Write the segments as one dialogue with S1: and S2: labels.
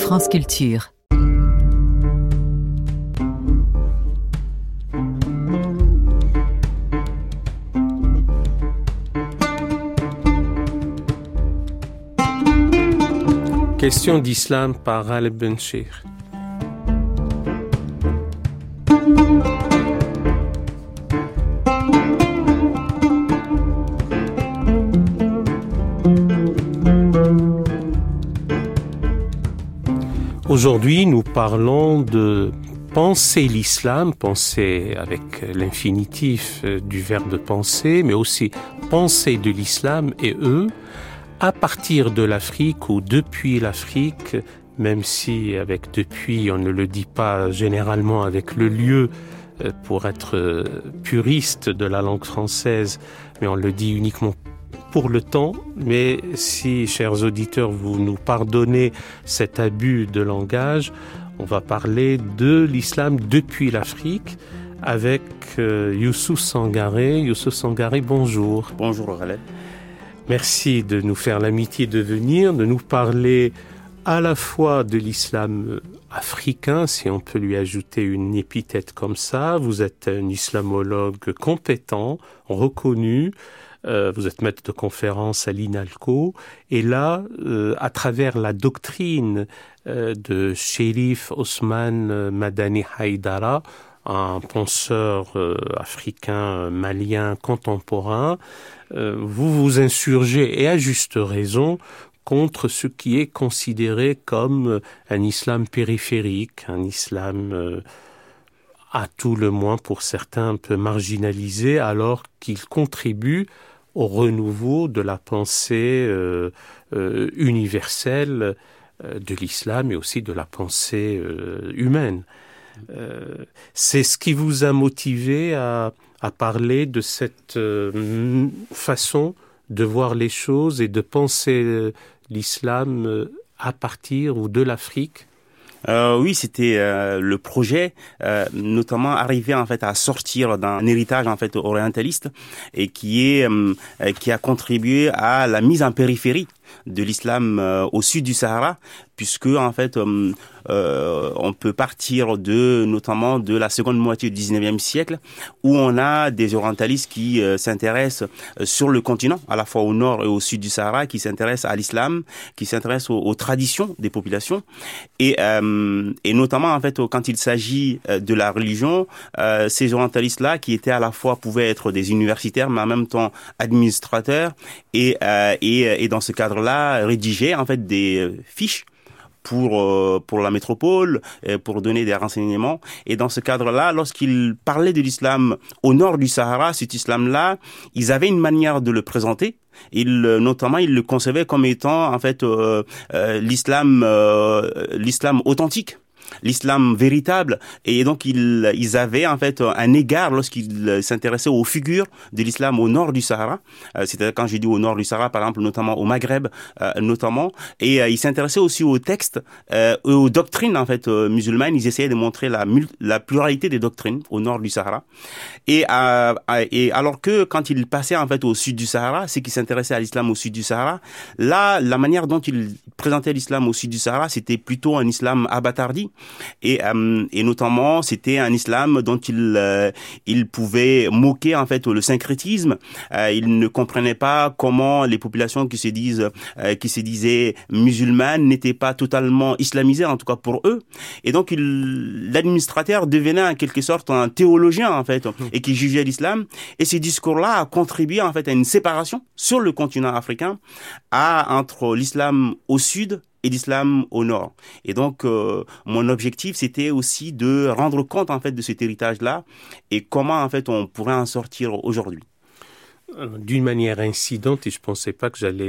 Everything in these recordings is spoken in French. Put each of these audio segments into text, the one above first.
S1: France Culture.
S2: Question d'islam par Al Benchir. Aujourd'hui, nous parlons de penser l'islam, penser avec l'infinitif du verbe penser, mais aussi penser de l'islam et eux, à partir de l'Afrique ou depuis l'Afrique, même si avec depuis on ne le dit pas généralement avec le lieu pour être puriste de la langue française, mais on le dit uniquement pour le temps. Mais si, chers auditeurs, vous nous pardonnez cet abus de langage, on va parler de l'islam depuis l'Afrique avec Youssouf Sangaré. Youssouf Sangaré, bonjour.
S3: Bonjour Khaled.
S2: Merci de nous faire l'amitié de venir, de nous parler à la fois de l'islam africain, si on peut lui ajouter une épithète comme ça. Vous êtes un islamologue compétent, reconnu, vous êtes maître de conférence à l'INALCO, et là, à travers la doctrine de Chérif Ousmane Madani Haïdara, un penseur africain malien contemporain, vous vous insurgez, et à juste raison, contre ce qui est considéré comme un islam périphérique, un islam à tout le moins pour certains un peu marginalisé, alors qu'il contribue au renouveau de la pensée universelle de l'islam et aussi de la pensée humaine. C'est ce qui vous a motivé à parler de cette façon de voir les choses et de penser l'islam à partir ou de l'Afrique?
S3: Oui, c'était le projet, notamment arriver en fait à sortir d'un héritage en fait orientaliste et qui a contribué à la mise en périphérie de l'islam au sud du Sahara, puisque en fait on peut partir notamment de la seconde moitié du 19e siècle, où on a des orientalistes qui s'intéressent sur le continent, à la fois au nord et au sud du Sahara, qui s'intéressent à l'islam, qui s'intéressent aux traditions des populations, et notamment en fait quand il s'agit de la religion, ces orientalistes-là qui étaient à la fois pouvaient être des universitaires, mais en même temps administrateurs, et dans ce cadre-là rédiger en fait des fiches pour la métropole, pour donner des renseignements. Et dans ce cadre-là, lorsqu'ils parlaient de l'islam au nord du Sahara, cet islam-là, ils avaient une manière de le présenter. Notamment, ils le concevaient comme étant en fait l'islam authentique, l'islam véritable, et donc ils avaient en fait un égard lorsqu'ils s'intéressaient aux figures de l'islam au nord du Sahara, c'est-à-dire quand je dis au nord du Sahara, par exemple notamment au Maghreb notamment, et ils s'intéressaient aussi aux textes aux doctrines en fait musulmanes. Ils essayaient de montrer la pluralité des doctrines au nord du Sahara, et alors que quand ils passaient en fait au sud du Sahara, ceux qui s'intéressaient à l'islam au sud du Sahara, là la manière dont ils présentaient l'islam au sud du Sahara, c'était plutôt un islam abattardi. Et notamment c'était un islam dont il pouvait moquer en fait le syncrétisme. Il ne comprenait pas comment les populations qui se disaient musulmanes n'étaient pas totalement islamisées, en tout cas pour eux. Et donc l'administrateur devenait en quelque sorte un théologien en fait, et qui jugeait l'islam. Et ces discours-là a contribué en fait à une séparation sur le continent africain entre l'islam au sud et l'islam au nord. Et donc, mon objectif, c'était aussi de rendre compte, en fait, de cet héritage-là et comment, en fait, on pourrait en sortir aujourd'hui.
S2: D'une manière incidente, et je ne pensais pas que j'allais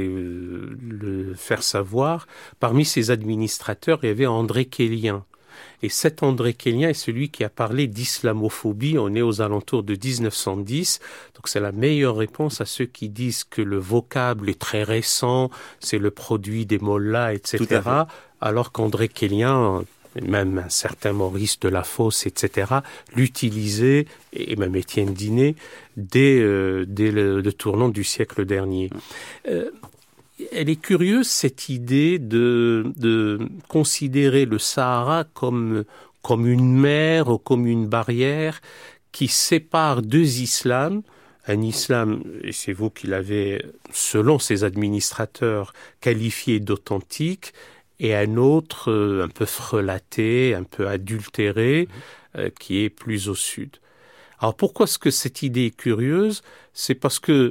S2: le faire savoir, parmi ces administrateurs, il y avait André Kélien. Et cet André Kélien est celui qui a parlé d'islamophobie. On est aux alentours de 1910. Donc c'est la meilleure réponse à ceux qui disent que le vocable est très récent, c'est le produit des mollahs, etc. Alors qu'André Kélien, même un certain Maurice Delafosse, etc., l'utilisait, et même Étienne Dinet, dès le tournant du siècle dernier. elle est curieuse, cette idée de considérer le Sahara comme une mer ou comme une barrière qui sépare deux islams. Un islam, et c'est vous qui l'avez, selon ses administrateurs, qualifié d'authentique, et un autre un peu frelaté, un peu adultéré, qui est plus au sud. Alors pourquoi est-ce que cette idée est curieuse? C'est parce que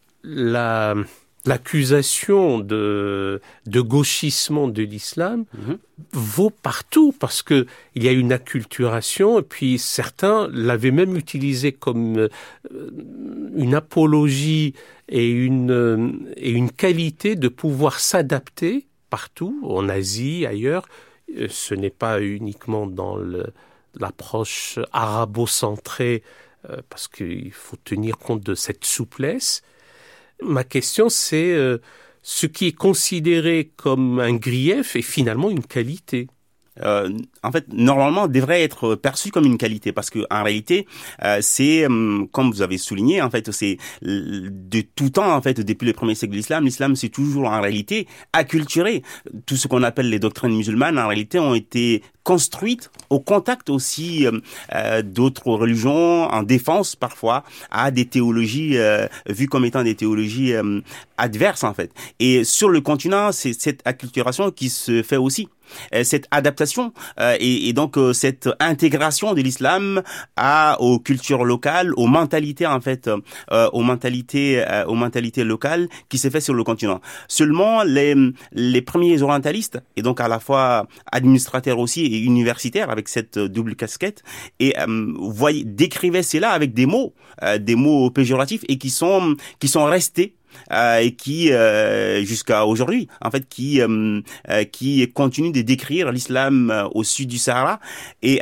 S2: l'accusation de gauchissement de l'islam vaut partout, parce que il y a une acculturation, et puis certains l'avaient même utilisé comme une apologie et une qualité de pouvoir s'adapter partout, en Asie, ailleurs. Ce n'est pas uniquement dans l'approche arabo-centrée, parce qu'il faut tenir compte de cette souplesse. Ma question, c'est ce qui est considéré comme un grief est finalement une qualité.
S3: En fait, normalement, devrait être perçu comme une qualité, parce que en réalité, c'est comme vous avez souligné, en fait, c'est de tout temps, en fait, depuis le premier siècle de l'islam, c'est toujours en réalité acculturé. Tout ce qu'on appelle les doctrines musulmanes, en réalité, ont été construites au contact aussi d'autres religions, en défense parfois à des théologies vues comme étant des théologies adverses, en fait. Et sur le continent, c'est cette acculturation qui se fait aussi. Cette adaptation et donc cette intégration de l'islam aux cultures locales, aux mentalités en fait, aux mentalités locales qui s'est fait sur le continent. Seulement les premiers orientalistes, et donc à la fois administrateurs aussi et universitaires avec cette double casquette, et décrivaient cela avec des mots péjoratifs et qui sont restés. Et qui jusqu'à aujourd'hui en fait qui continue de décrire l'islam au sud du Sahara et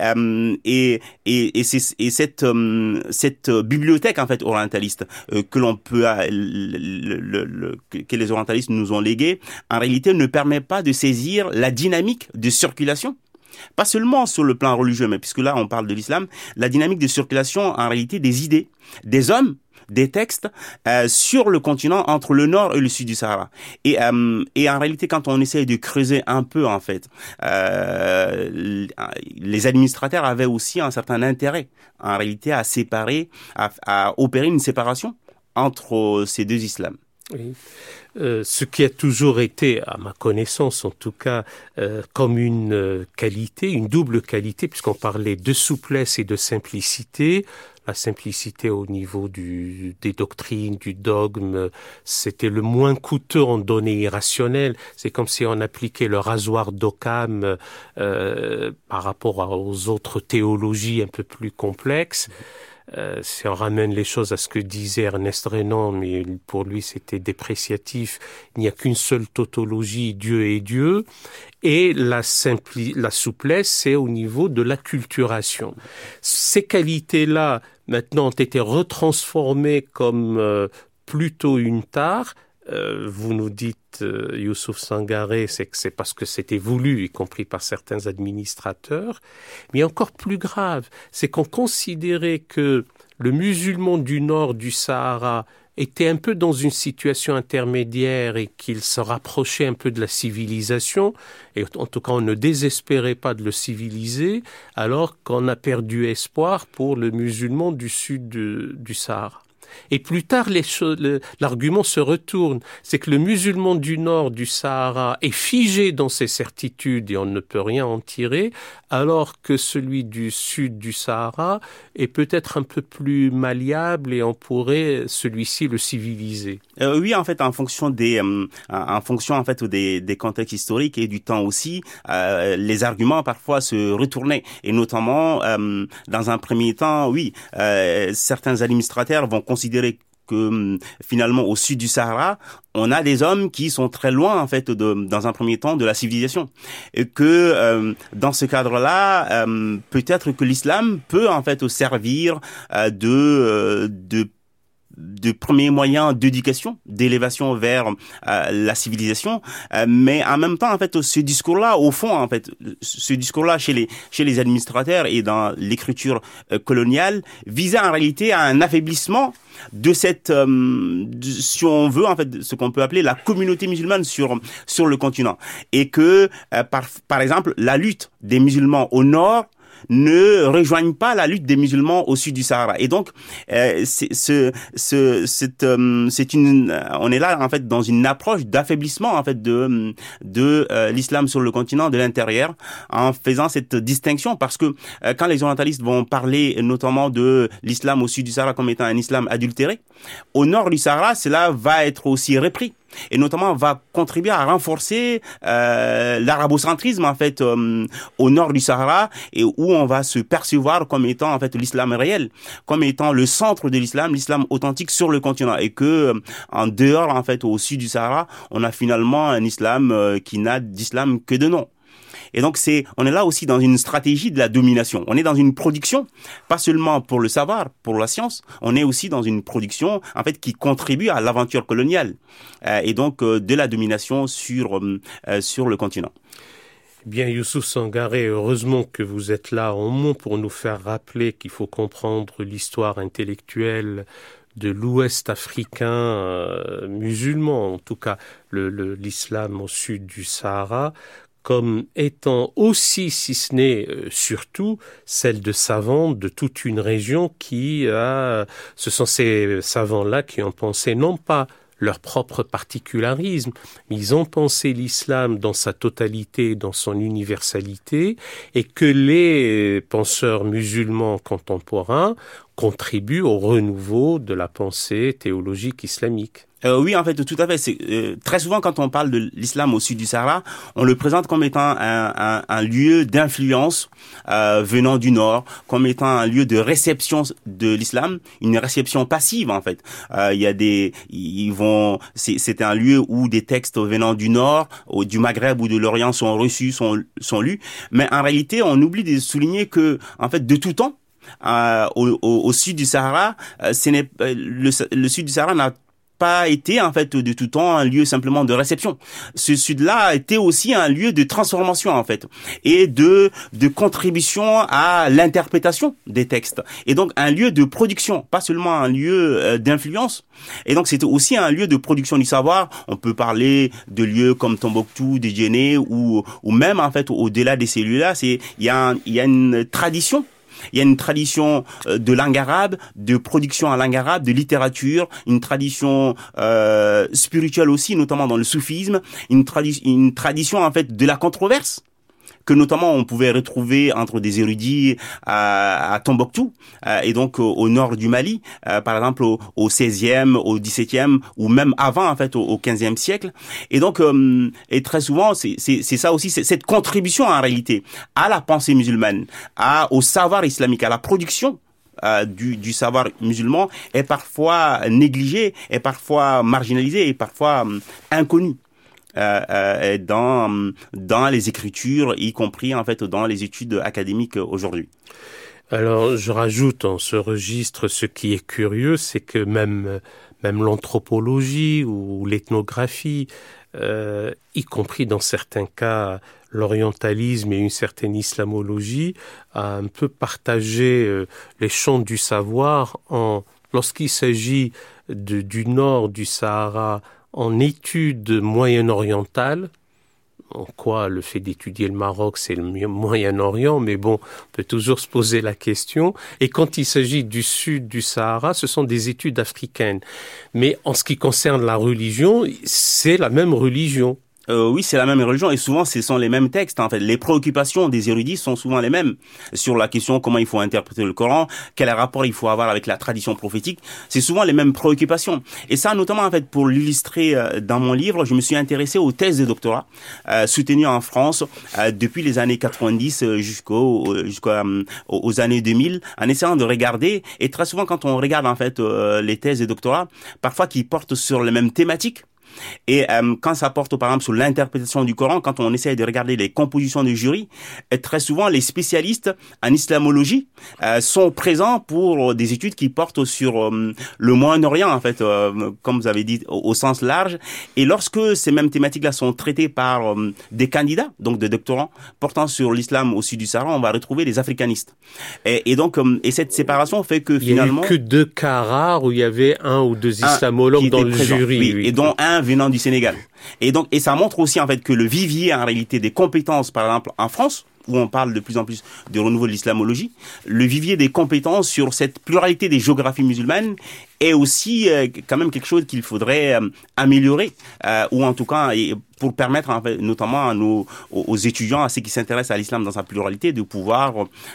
S3: cette bibliothèque en fait orientaliste que l'on peut que les orientalistes nous ont léguée en réalité ne permet pas de saisir la dynamique de circulation. Pas seulement sur le plan religieux, mais puisque là on parle de l'islam, la dynamique de circulation en réalité des idées, des hommes, des textes sur le continent entre le nord et le sud du Sahara. Et en réalité, quand on essaye de creuser un peu, en fait, les administrateurs avaient aussi un certain intérêt, en réalité, à séparer, à opérer une séparation entre ces deux islams.
S2: Oui. Ce qui a toujours été, à ma connaissance en tout cas, comme une qualité, une double qualité, puisqu'on parlait de souplesse et de simplicité. La simplicité au niveau des doctrines, du dogme, c'était le moins coûteux en données irrationnelles. C'est comme si on appliquait le rasoir d'Occam par rapport aux autres théologies un peu plus complexes. Si on ramène les choses à ce que disait Ernest Renan, mais pour lui c'était dépréciatif, il n'y a qu'une seule tautologie, Dieu est Dieu, et la souplesse c'est au niveau de l'acculturation. Ces qualités-là maintenant ont été retransformées comme plutôt une tare. Vous nous dites, Youssouf Sangaré, c'est que c'est parce que c'était voulu, y compris par certains administrateurs. Mais encore plus grave, c'est qu'on considérait que le musulman du nord du Sahara était un peu dans une situation intermédiaire et qu'il se rapprochait un peu de la civilisation. Et en tout cas, on ne désespérait pas de le civiliser, alors qu'on a perdu espoir pour le musulman du sud du Sahara. Et plus tard, l'argument se retourne. C'est que le musulman du nord du Sahara est figé dans ses certitudes et on ne peut rien en tirer, alors que celui du sud du Sahara est peut-être un peu plus malléable et on pourrait celui-ci le civiliser.
S3: Oui, en fait, en fonction des contextes historiques et du temps aussi, les arguments parfois se retournaient. Et notamment, dans un premier temps, oui, certains administrateurs vont considérer que finalement au sud du Sahara, on a des hommes qui sont très loin en fait dans un premier temps de la civilisation, et que dans ce cadre-là, peut-être que l'islam peut en fait servir de premiers moyens d'éducation, d'élévation vers la civilisation, mais en même temps en fait ce discours-là, au fond en fait, ce discours-là chez les administrateurs et dans l'écriture coloniale visait en réalité à un affaiblissement de cette, si on veut en fait, ce qu'on peut appeler la communauté musulmane sur le continent, et que par exemple la lutte des musulmans au nord ne rejoignent pas la lutte des musulmans au sud du Sahara. Et donc, on est là en fait dans une approche d'affaiblissement en fait de l'islam sur le continent de l'intérieur, en faisant cette distinction, parce que quand les orientalistes vont parler notamment de l'islam au sud du Sahara comme étant un islam adultéré, au nord du Sahara, cela va être aussi repris. Et notamment va contribuer à renforcer l'arabocentrisme en fait au nord du Sahara, et où on va se percevoir comme étant en fait l'islam réel, comme étant le centre de l'islam authentique sur le continent, et que en dehors en fait au sud du Sahara, on a finalement un islam qui n'a d'islam que de nom. Et donc on est là aussi dans une stratégie de la domination. On est dans une production, pas seulement pour le savoir, pour la science, on est aussi dans une production en fait qui contribue à l'aventure coloniale et donc de la domination sur le continent.
S2: Bien, Youssouf Sangaré, heureusement que vous êtes là au moins pour nous faire rappeler qu'il faut comprendre l'histoire intellectuelle de l'Ouest africain musulman, en tout cas l'islam au sud du Sahara, comme étant aussi, si ce n'est surtout, celle de savants de toute une région ce sont ces savants-là qui ont pensé non pas leur propre particularisme, mais ils ont pensé l'islam dans sa totalité, dans son universalité, et que les penseurs musulmans contemporains contribuent au renouveau de la pensée théologique islamique.
S3: Oui, en fait, tout à fait. C'est très souvent quand on parle de l'islam au sud du Sahara, on le présente comme étant un lieu d'influence venant du nord, comme étant un lieu de réception de l'islam, une réception passive en fait. C'est un lieu où des textes venant du nord, du Maghreb ou de l'Orient sont reçus, sont lus, mais en réalité, on oublie de souligner que en fait, de tout temps, au sud du Sahara, le sud du Sahara n'a pas été en fait de tout temps un lieu simplement de réception. Ce sud-là a été aussi un lieu de transformation en fait, et de contribution à l'interprétation des textes, et donc un lieu de production, pas seulement un lieu d'influence. Et donc c'était aussi un lieu de production du savoir. On peut parler de lieux comme Tombouctou, Djedné, ou même en fait au-delà de ces lieux-là, il y a une tradition. Il y a une tradition de langue arabe, de production en langue arabe, de littérature, une tradition spirituelle aussi, notamment dans le soufisme, une tradition en fait de la controverse, que notamment on pouvait retrouver entre des érudits à Tombouctou, et donc au nord du Mali, par exemple au 16e, au 17e, ou même avant en fait au 15e siècle. Et donc et très souvent c'est ça aussi, c'est cette contribution en réalité à la pensée musulmane, au savoir islamique, à la production du savoir musulman, est parfois négligée, est parfois marginalisée, est parfois inconnue. Dans les écritures, y compris en fait dans les études académiques aujourd'hui.
S2: Alors, je rajoute en ce registre, ce qui est curieux, c'est que même l'anthropologie ou l'ethnographie, y compris dans certains cas l'orientalisme et une certaine islamologie, a un peu partagé les champs du savoir lorsqu'il s'agit du nord du Sahara, en études moyen-orientales, en quoi le fait d'étudier le Maroc, c'est le Moyen-Orient, mais bon, on peut toujours se poser la question. Et quand il s'agit du sud du Sahara, ce sont des études africaines. Mais en ce qui concerne la religion, c'est la même religion.
S3: Oui, c'est la même religion, et souvent ce sont les mêmes textes. En fait, les préoccupations des érudits sont souvent les mêmes sur la question comment il faut interpréter le Coran, quel rapport il faut avoir avec la tradition prophétique. C'est souvent les mêmes préoccupations. Et ça, notamment en fait, pour l'illustrer dans mon livre, je me suis intéressé aux thèses de doctorat soutenues en France depuis les années 90 jusqu'aux années 2000, en essayant de regarder. Et très souvent, quand on regarde en fait les thèses de doctorat, parfois qui portent sur les mêmes thématiques, Et quand ça porte par exemple sur l'interprétation du Coran, quand on essaie de regarder les compositions du jury, très souvent les spécialistes en islamologie sont présents pour des études qui portent sur le Moyen-Orient en fait, comme vous avez dit au sens large. Et lorsque ces mêmes thématiques-là sont traitées par des candidats, donc des doctorants portant sur l'islam au sud du Sahara, on va retrouver des africanistes. Et donc cette séparation fait que finalement
S2: il y a eu que 2 cas rares où il y avait 1 ou 2 islamologues dans le jury,
S3: oui, et dont un venant du Sénégal. Et donc ça montre aussi en fait que le vivier en réalité des compétences, par exemple en France, où on parle de plus en plus de renouveau de l'islamologie, le vivier des compétences sur cette pluralité des géographies musulmanes est aussi quand même quelque chose qu'il faudrait améliorer, ou en tout cas pour permettre en fait, notamment aux étudiants, à ceux qui s'intéressent à l'islam dans sa pluralité, de pouvoir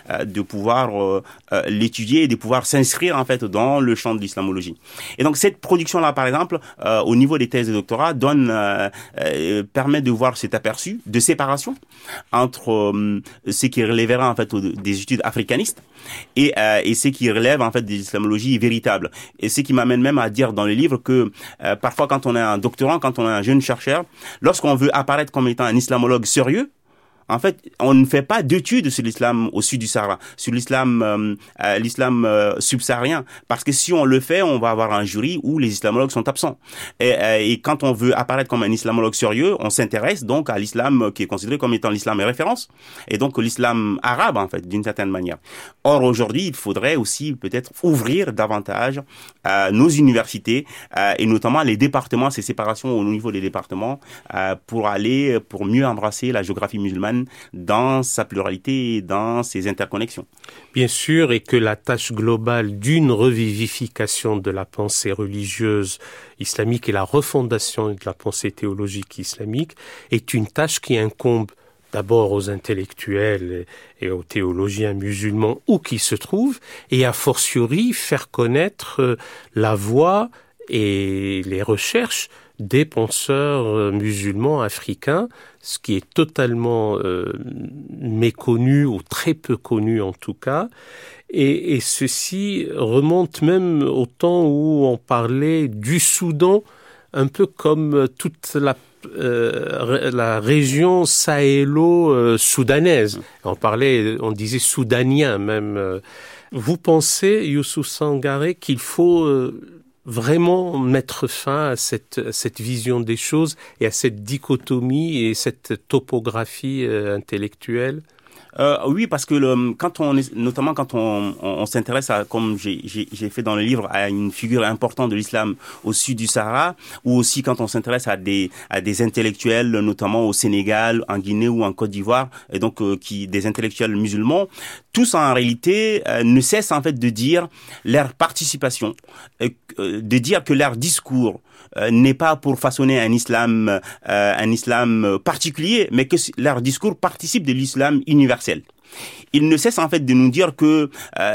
S3: l'étudier et de pouvoir s'inscrire en fait dans le champ de l'islamologie. Et donc cette production-là, par exemple, au niveau des thèses de doctorat, permet de voir cet aperçu de séparation entre ce qui relèverait en fait des études africanistes et ce qui relève en fait des islamologies véritables. Et ce qui m'amène même à dire dans le livre que parfois quand on est un doctorant, quand on est un jeune chercheur, lorsqu'on veut apparaître comme étant un islamologue sérieux, en fait, on ne fait pas d'études sur l'islam au sud du Sahara, sur l'islam subsaharien, parce que si on le fait, on va avoir un jury où les islamologues sont absents. Et quand on veut apparaître comme un islamologue sérieux, on s'intéresse donc à l'islam qui est considéré comme étant l'islam référence, et donc l'islam arabe en fait, d'une certaine manière. Or aujourd'hui, il faudrait aussi peut-être ouvrir davantage nos universités et notamment les départements, ces séparations au niveau des départements, pour mieux embrasser la géographie musulmane dans sa pluralité et dans ses interconnexions.
S2: Bien sûr, et que la tâche globale d'une revivification de la pensée religieuse islamique et la refondation de la pensée théologique islamique est une tâche qui incombe d'abord aux intellectuels et aux théologiens musulmans où qu'ils se trouvent, et a fortiori faire connaître la voix et les recherches des penseurs musulmans africains, ce qui est totalement méconnu ou très peu connu en tout cas. Et ceci remonte même au temps où on parlait du Soudan, un peu comme toute la région sahélo-soudanaise. On disait soudanien même. Vous pensez, Youssouf Sangaré, qu'il faut vraiment mettre fin à cette vision des choses et à cette dichotomie et cette topographie intellectuelle?
S3: Oui, parce que notamment quand on s'intéresse à, comme j'ai fait dans le livre, à une figure importante de l'islam au sud du Sahara, ou aussi quand on s'intéresse à des intellectuels, notamment au Sénégal, en Guinée ou en Côte d'Ivoire, et donc des intellectuels musulmans, tous en réalité ne cessent en fait de dire leur participation, de dire que leur discours n'est pas pour façonner un islam particulier, mais que leur discours participe de l'islam universel. Il ne cesse en fait de nous dire que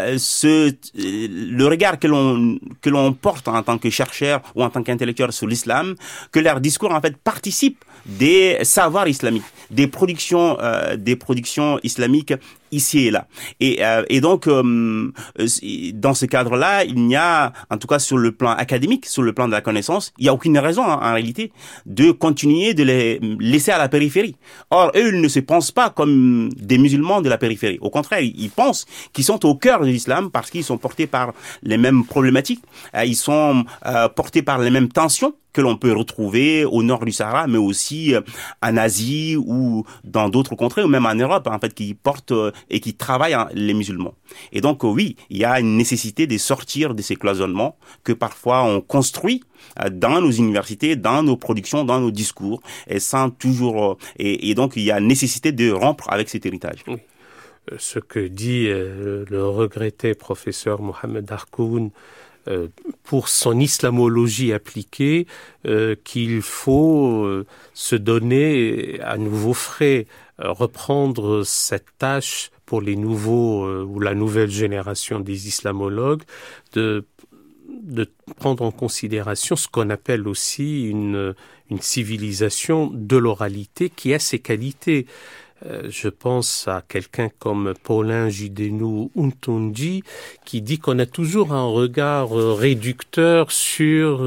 S3: le regard que l'on porte en tant que chercheur ou en tant qu'intellectuel sur l'islam, que leur discours en fait participe des savoirs islamiques, des productions islamiques ici et là. Et donc dans ce cadre-là, il n'y a, en tout cas sur le plan académique, sur le plan de la connaissance, il n'y a aucune raison en réalité de continuer de les laisser à la périphérie. Or, eux, ils ne se pensent pas comme des musulmans de la périphérie. Au contraire, ils pensent qu'ils sont au cœur de l'islam parce qu'ils sont portés par les mêmes problématiques, ils sont portés par les mêmes tensions que l'on peut retrouver au nord du Sahara, mais aussi en Asie ou dans d'autres contrées, ou même en Europe, en fait, qui portent et qui travaillent les musulmans. Et donc, oui, il y a une nécessité de sortir de ces cloisonnements que parfois on construit dans nos universités, dans nos productions, dans nos discours, et sans toujours. Et donc, il y a nécessité de rompre avec cet héritage.
S2: Oui. Ce que dit le regretté professeur Mohamed Harkoun pour son islamologie appliquée, qu'il faut se donner à nouveau frais, reprendre cette tâche pour les nouveaux ou la nouvelle génération des islamologues de prendre en considération ce qu'on appelle aussi une civilisation de l'oralité qui a ses qualités. Je pense à quelqu'un comme Paulin Judénou Untunji qui dit qu'on a toujours un regard réducteur sur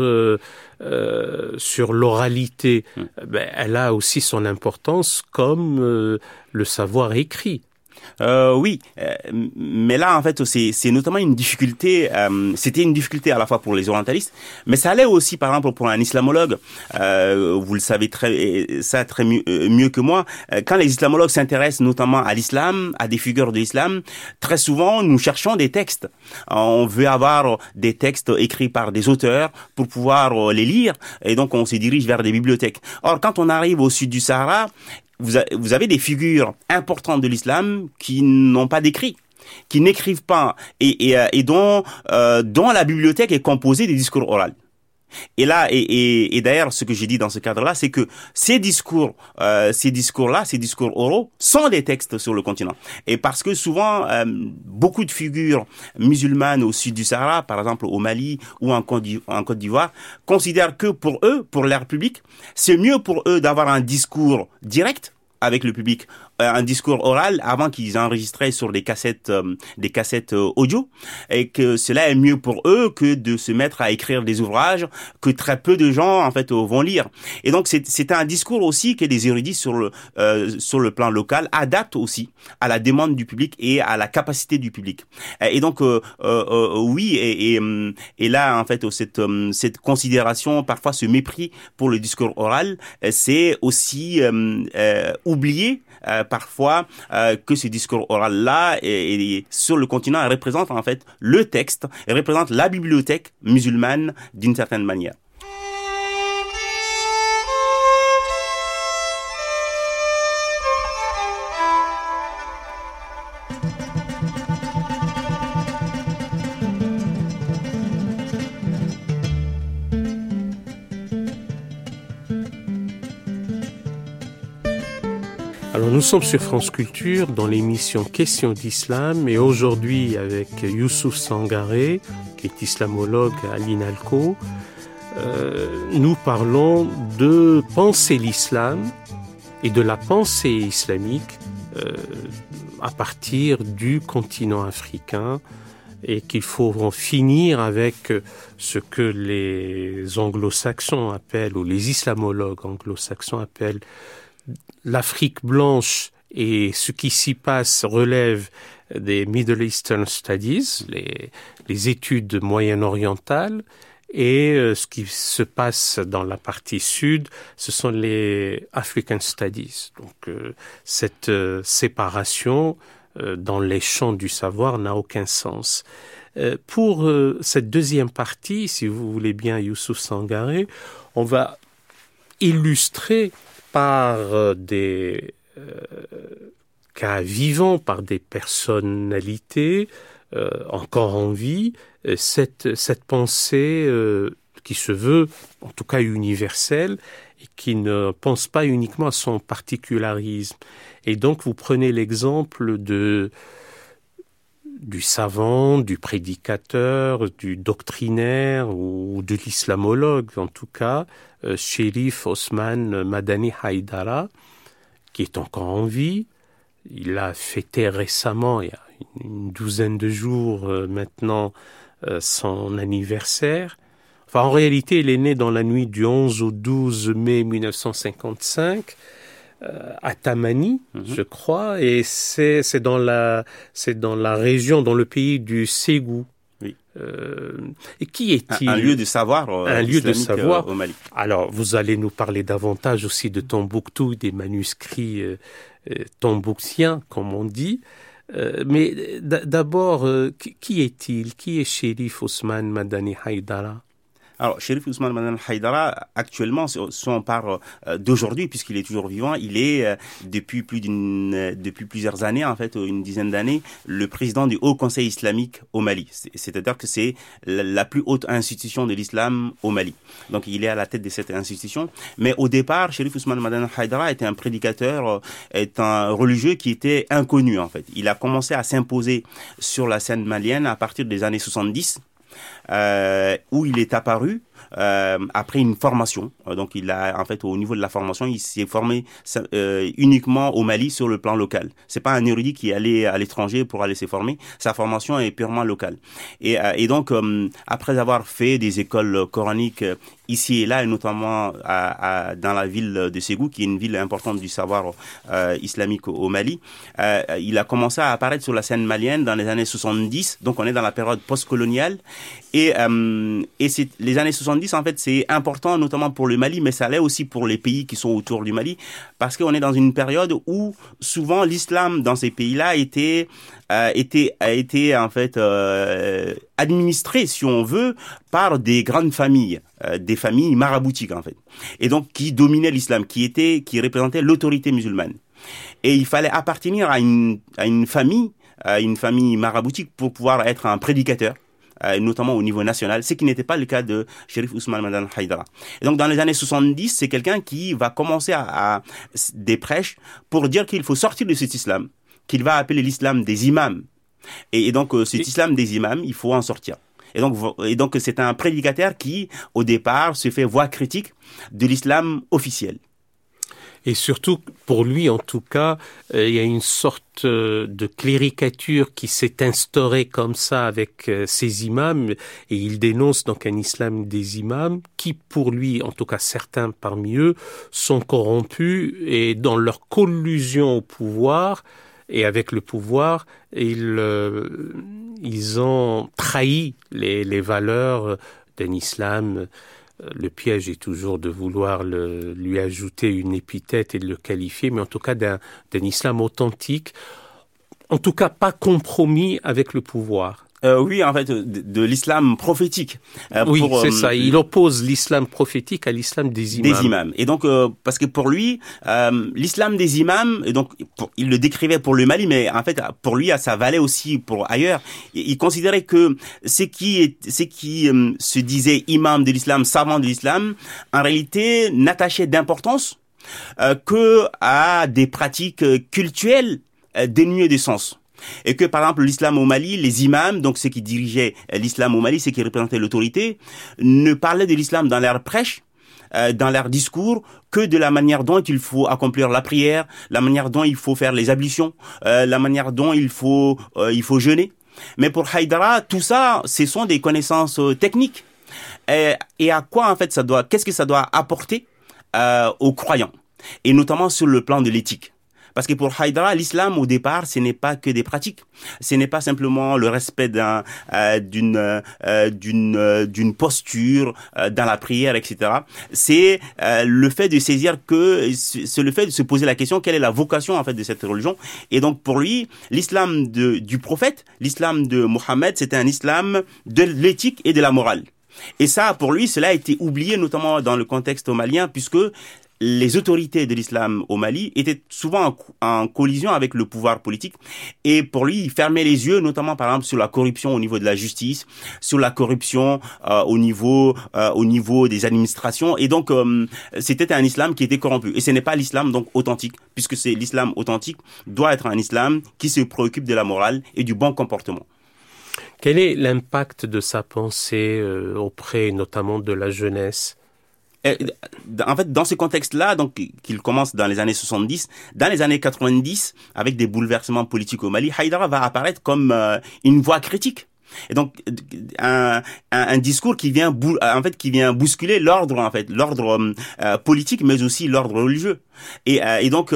S2: l'oralité. Elle a aussi son importance comme le savoir écrit.
S3: Oui, mais là en fait c'est notamment une difficulté. C'était une difficulté à la fois pour les orientalistes, mais ça allait aussi par exemple pour un islamologue. Vous le savez très mieux que moi. Quand les islamologues s'intéressent notamment à l'islam, à des figures de l'islam, très souvent nous cherchons des textes. On veut avoir des textes écrits par des auteurs pour pouvoir les lire, et donc on se dirige vers des bibliothèques. Or quand on arrive au sud du Sahara, vous avez des figures importantes de l'islam qui n'ont pas d'écrit, qui n'écrivent pas et dont la bibliothèque est composée des discours oraux. Et là, et d'ailleurs, ce que j'ai dit dans ce cadre-là, c'est que ces discours-là, ces discours oraux, sont des textes sur le continent. Et parce que souvent, beaucoup de figures musulmanes au sud du Sahara, par exemple au Mali ou en Côte d'Ivoire, considèrent que pour eux, pour leur public, c'est mieux pour eux d'avoir un discours direct avec le public, un discours oral avant qu'ils enregistraient sur des cassettes audio, et que cela est mieux pour eux que de se mettre à écrire des ouvrages que très peu de gens en fait vont lire. Et donc c'est un discours aussi que les érudits sur le plan local adaptent aussi à la demande du public et à la capacité du public. Et donc oui, et là en fait cette considération, parfois ce mépris pour le discours oral, c'est aussi oublier parfois que ce discours oral-là et sur le continent représente en fait le texte, et représente la bibliothèque musulmane d'une certaine manière.
S2: Alors nous sommes sur France Culture dans l'émission Questions d'Islam, et aujourd'hui avec Youssouf Sangaré, qui est islamologue à l'INALCO, nous parlons de penser l'islam et de la pensée islamique à partir du continent africain, et qu'il faut en finir avec ce que les anglo-saxons appellent, ou les islamologues anglo-saxons appellent, l'Afrique blanche, et ce qui s'y passe relève des Middle Eastern Studies, les études moyen-orientales, et ce qui se passe dans la partie sud, ce sont les African Studies. Donc cette séparation dans les champs du savoir n'a aucun sens. Pour cette deuxième partie, si vous voulez bien, Youssouf Sangaré, on va illustrer par des cas vivants, par des personnalités encore en vie, cette pensée qui se veut en tout cas universelle et qui ne pense pas uniquement à son particularisme. Et donc vous prenez l'exemple du savant, du prédicateur, du doctrinaire ou de l'islamologue, en tout cas, Chérif Osman Madani Haïdara, qui est encore en vie. Il a fêté récemment, il y a une douzaine de jours maintenant, son anniversaire. Enfin, en réalité, il est né dans la nuit du 11 au 12 mai 1955, à Tamani, je crois, et c'est dans la région, dans le pays du Ségou.
S3: Oui.
S2: Et qui est-il?
S3: Un lieu de savoir,
S2: un lieu de savoir
S3: au Mali.
S2: Alors, vous allez nous parler davantage aussi de Tombouctou, des manuscrits tombouctiens, comme on dit. Mais d'abord, qui est-il? Qui est Chérif Osman Madani Haïdara?
S3: Alors, Chérif Ousmane Madani Haïdara, actuellement, si on parle d'aujourd'hui, puisqu'il est toujours vivant, il est, depuis plusieurs années, en fait, une dizaine d'années, le président du Haut Conseil islamique au Mali. C'est-à-dire que c'est la plus haute institution de l'islam au Mali. Donc, il est à la tête de cette institution. Mais au départ, Chérif Ousmane Madani Haïdara était un prédicateur, est un religieux qui était inconnu, en fait. Il a commencé à s'imposer sur la scène malienne à partir des années 70. Où il est apparu après une formation. Donc il a en fait au niveau de la formation, il s'est formé uniquement au Mali sur le plan local. C'est pas un érudit qui est allé à l'étranger pour aller se former. Sa formation est purement locale. Et donc après avoir fait des écoles coraniques ici et là, et notamment dans la ville de Ségou, qui est une ville importante du savoir islamique au Mali, il a commencé à apparaître sur la scène malienne dans les années 70. Donc on est dans la période postcoloniale. Et les années 70, en fait, c'est important notamment pour le Mali, mais ça l'est aussi pour les pays qui sont autour du Mali, parce qu'on est dans une période où souvent l'islam dans ces pays-là a été en fait administré, si on veut, par des grandes familles, des familles maraboutiques en fait, et donc qui dominaient l'islam, qui représentaient l'autorité musulmane. Et il fallait appartenir à une famille maraboutique pour pouvoir être un prédicateur, notamment au niveau national, ce qui n'était pas le cas de Chérif Ousmane Madane Haïdara. Et donc dans les années 70, c'est quelqu'un qui va commencer à des prêches pour dire qu'il faut sortir de cet islam, qu'il va appeler l'islam des imams. Et donc cet islam des imams, il faut en sortir. Et donc c'est un prédicateur qui, au départ, se fait voix critique de l'islam officiel.
S2: Et surtout, pour lui, en tout cas, il y a une sorte de cléricature qui s'est instaurée comme ça avec ces imams, et il dénonce donc un islam des imams qui, pour lui, en tout cas certains parmi eux, sont corrompus, et dans leur collusion au pouvoir, et avec le pouvoir, ils ont trahi les valeurs d'un islam. Le piège est toujours de vouloir lui ajouter une épithète et de le qualifier, mais en tout cas d'un islam authentique, en tout cas pas compromis avec le pouvoir.
S3: Oui, en fait, de l'islam prophétique.
S2: Oui, c'est ça. Il oppose l'islam prophétique à l'islam des imams.
S3: Des imams. Et donc, parce que pour lui, l'islam des imams, et donc, il le décrivait pour le Mali, mais en fait, pour lui, ça valait aussi pour ailleurs. Il considérait que ceux qui se disaient imams de l'islam, savants de l'islam, en réalité, n'attachaient d'importance que à des pratiques cultuelles dénuées de sens. Et que, par exemple, l'islam au Mali, les imams, donc ceux qui dirigeaient l'islam au Mali, ceux qui représentaient l'autorité, ne parlaient de l'islam dans leur prêche, dans leur discours, que de la manière dont il faut accomplir la prière, la manière dont il faut faire les ablutions, la manière dont il faut jeûner. Mais pour Haïdara, tout ça, ce sont des connaissances techniques. Et à quoi, en fait, qu'est-ce que ça doit apporter aux croyants? Et notamment sur le plan de l'éthique. Parce que pour Haïdara, l'islam, au départ, ce n'est pas que des pratiques. Ce n'est pas simplement le respect d'une posture dans la prière, etc. C'est le fait de saisir c'est le fait de se poser la question, quelle est la vocation, en fait, de cette religion. Et donc, pour lui, l'islam du prophète, l'islam de Mohammed, c'était un islam de l'éthique et de la morale. Et ça, pour lui, cela a été oublié, notamment dans le contexte malien, puisque les autorités de l'islam au Mali étaient souvent en collision avec le pouvoir politique, et pour lui, il fermait les yeux, notamment par exemple sur la corruption au niveau de la justice, sur la corruption au niveau des administrations, et donc c'était un islam qui était corrompu. Et ce n'est pas l'islam donc authentique, puisque c'est l'islam authentique doit être un islam qui se préoccupe de la morale et du bon comportement.
S2: Quel est l'impact de sa pensée auprès notamment de la jeunesse?
S3: En fait, dans ce contexte-là, donc, qu'il commence dans les années 70, dans les années 90, avec des bouleversements politiques au Mali, Haïdara va apparaître comme une voix critique. Et donc, un discours qui vient bousculer l'ordre politique, mais aussi l'ordre religieux. Et donc,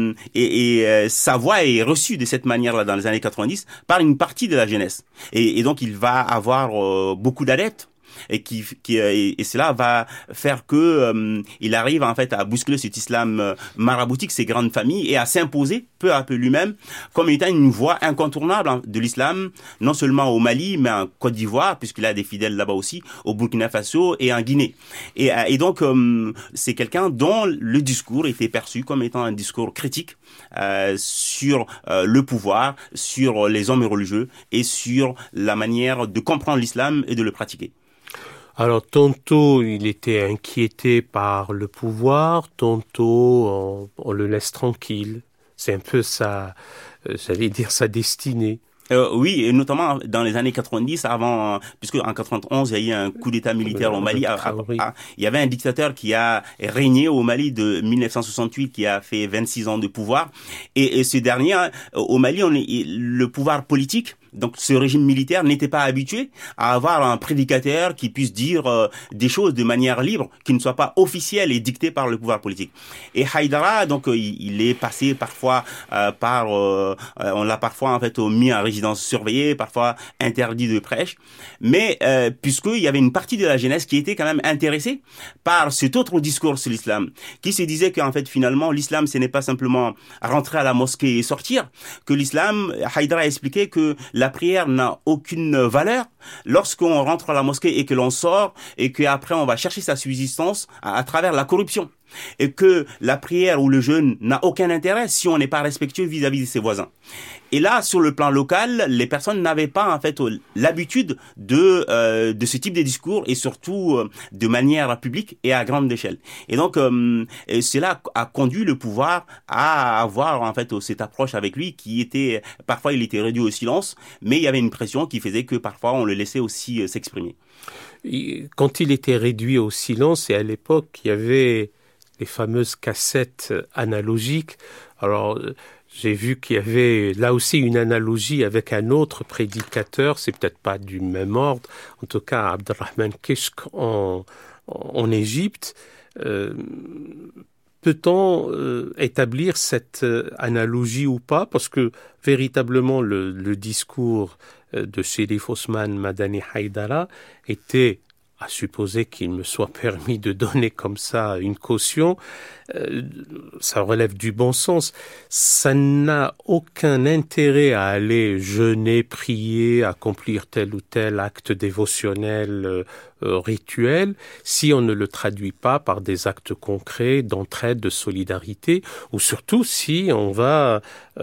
S3: sa voix est reçue de cette manière-là dans les années 90 par une partie de la jeunesse. Et donc, il va avoir beaucoup d'adeptes. Et cela va faire que il arrive en fait à bousculer cet islam maraboutique, ces grandes familles, et à s'imposer peu à peu lui-même comme étant une voix incontournable de l'islam, non seulement au Mali mais en Côte d'Ivoire, puisqu'il a des fidèles là-bas aussi, au Burkina Faso et en Guinée. Et donc c'est quelqu'un dont le discours était perçu comme étant un discours critique sur le pouvoir, sur les hommes religieux et sur la manière de comprendre l'islam et de le pratiquer.
S2: Alors, tantôt, il était inquiété par le pouvoir, tantôt, on le laisse tranquille. C'est un peu sa destinée.
S3: Oui, et notamment dans les années 90, puisque en 91, il y a eu un coup d'État militaire au Mali. Il y avait un dictateur qui a régné au Mali de 1968, qui a fait 26 ans de pouvoir. Et ce dernier, au Mali, le pouvoir politique, donc ce régime militaire n'était pas habitué à avoir un prédicateur qui puisse dire des choses de manière libre, qui ne soit pas officielle et dictée par le pouvoir politique. Et Haïdara, donc il est passé parfois on l'a parfois en fait mis en résidence surveillée, parfois interdit de prêche, mais puisqu'il y avait une partie de la jeunesse qui était quand même intéressée par cet autre discours sur l'islam, qui se disait qu'en fait finalement l'islam ce n'est pas simplement rentrer à la mosquée et sortir, que l'islam, Haïdara a expliqué que la prière n'a aucune valeur lorsqu'on rentre à la mosquée et que l'on sort et qu'après on va chercher sa subsistance à travers la corruption. Et que la prière ou le jeûne n'a aucun intérêt si on n'est pas respectueux vis-à-vis de ses voisins. Et là, sur le plan local, les personnes n'avaient pas en fait l'habitude de ce type de discours et surtout de manière publique et à grande échelle. Et donc, cela a conduit le pouvoir à avoir en fait cette approche avec lui qui était parfois il était réduit au silence, mais il y avait une pression qui faisait que parfois on le laissait aussi s'exprimer.
S2: Quand il était réduit au silence, et à l'époque, il y avait les fameuses cassettes analogiques. Alors, j'ai vu qu'il y avait là aussi une analogie avec un autre prédicateur, c'est peut-être pas du même ordre, en tout cas Abdelrahman Kishk en Égypte. Peut-on établir cette analogie ou pas? Parce que véritablement le discours de Chérif Ousmane Madani Haïdara était, à supposer qu'il me soit permis de donner comme ça une caution, ça relève du bon sens. Ça n'a aucun intérêt à aller jeûner, prier, accomplir tel ou tel acte dévotionnel, rituel, si on ne le traduit pas par des actes concrets d'entraide, de solidarité, ou surtout si on va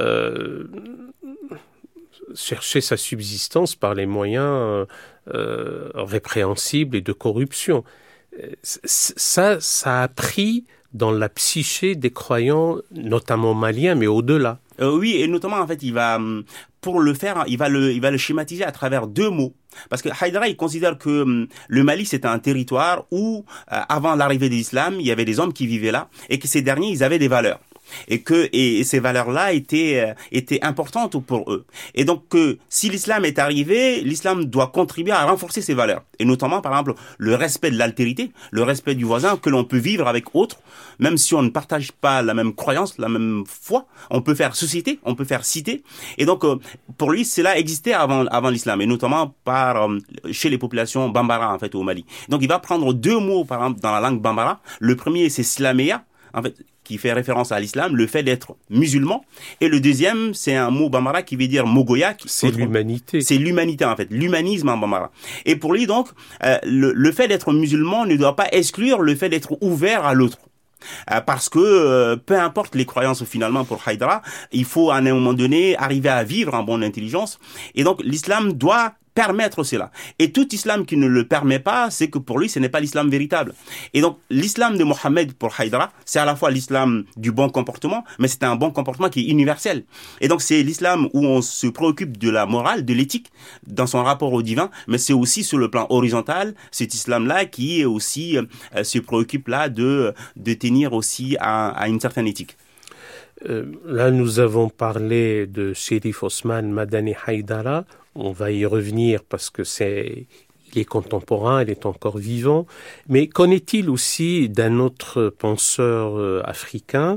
S2: chercher sa subsistance par les moyens répréhensibles et de corruption. Ça a pris dans la psyché des croyants, notamment maliens, mais au-delà.
S3: Oui, et notamment en fait, pour le faire, il va le schématiser à travers deux mots. Parce que Haïdara, il considère que le Mali, c'est un territoire où, avant l'arrivée de l'islam, il y avait des hommes qui vivaient là, et que ces derniers, ils avaient des valeurs. Et ces valeurs-là étaient importantes pour eux. Et donc si l'islam est arrivé, l'islam doit contribuer à renforcer ces valeurs. Et notamment, par exemple, le respect de l'altérité, le respect du voisin, que l'on peut vivre avec autres, même si on ne partage pas la même croyance, la même foi, on peut faire société, on peut faire cité. Et donc, pour lui, cela existait avant l'islam, et notamment chez les populations bambara, en fait, au Mali. Donc, il va prendre deux mots, par exemple, dans la langue bambara. Le premier, c'est slaméa, en fait, qui fait référence à l'islam, le fait d'être musulman. Et le deuxième, c'est un mot bambara qui veut dire mogoya.
S2: C'est l'humanité.
S3: C'est l'humanité, en fait. L'humanisme en bambara. Et pour lui, donc, le fait d'être musulman ne doit pas exclure le fait d'être ouvert à l'autre. Parce que peu importe les croyances finalement pour Haïdara, il faut à un moment donné arriver à vivre en bonne intelligence. Et donc, l'islam doit permettre cela. Et tout islam qui ne le permet pas, c'est que pour lui, ce n'est pas l'islam véritable. Et donc, l'islam de Mohammed pour Haïdara, c'est à la fois l'islam du bon comportement, mais c'est un bon comportement qui est universel. Et donc, c'est l'islam où on se préoccupe de la morale, de l'éthique, dans son rapport au divin, mais c'est aussi sur le plan horizontal, cet islam-là qui est aussi, se préoccupe là de tenir aussi à une certaine éthique.
S2: Là, nous avons parlé de Chérif Ousmane Madani Haïdara. On va y revenir parce que il est contemporain, il est encore vivant. Mais qu'en est-il aussi d'un autre penseur africain,